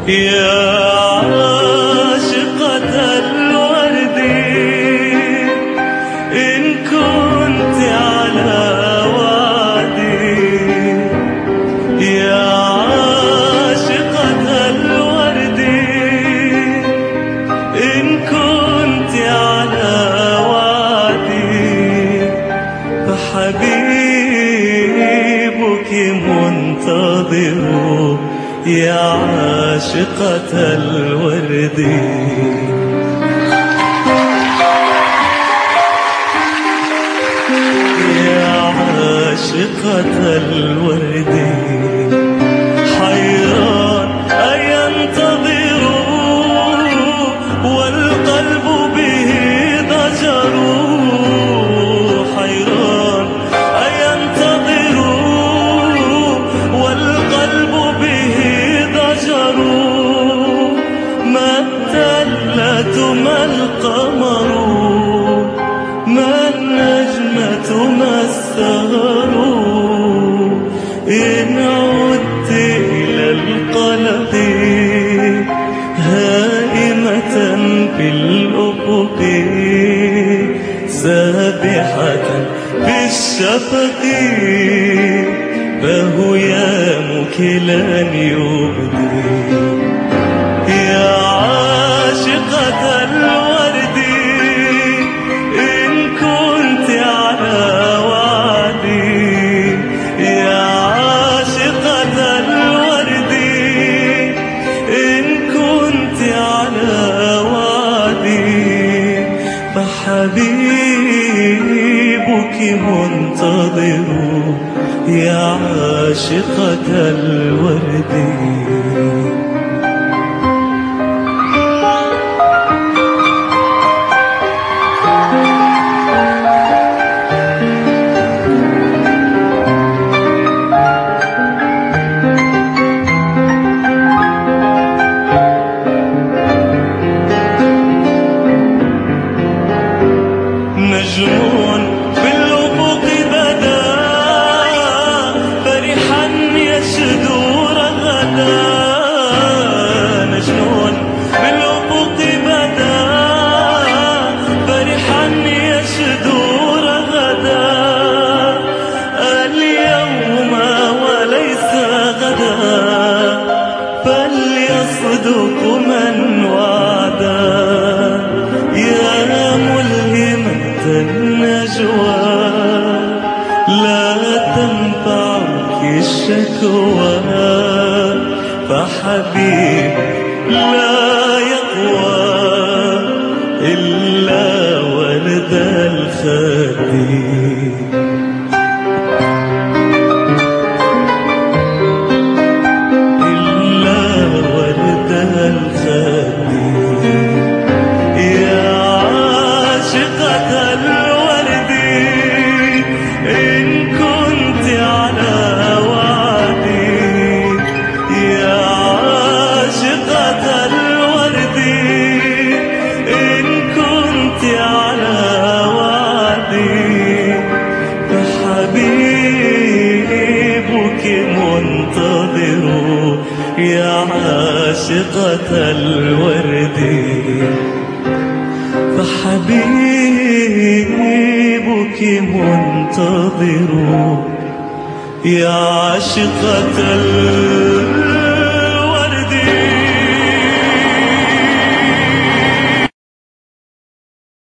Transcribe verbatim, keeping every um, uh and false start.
يا عاشقة الورد إن كنت على وعدي، يا عاشقة الورد إن كنت على وعدي، فحبيبك منتظر يا عاشقة الورد. يا عاشقة الورد حيران أينتظر والقلب به ضجر، حيران أينتظر والقلب به ضجر، ما التلة ما القمر ما النجمة ما السهر، إن عدت إلى القلق هائمة في الأفق سابحة في الشفق، فهو يا مكلا يبدي. يا عاشقة الورد إن كنت على وعدي، يا عاشقة الورد إن كنت على وعدي، فحبيبك منتظر يا عاشقة الورد. نجم بالأفق بدا فرحا يشدو رغدا، نجم بالأفق بدا فرحا يشدو رغدا، اليوم وليس غدا فليصدق من وعدا، يا ملهمة النجوى لا تنفعك الشكوى، فحبيب لا يقوى إلا ولد الخدي. إلا ولد الخدي. يا عاشقة الورد إن كنت على وعدي، يا عاشقة الورد إن كنت على وعدي، فحبيبك منتظر يا عاشقة الورد، فحبيبك منتظر يا عاشقة الورد.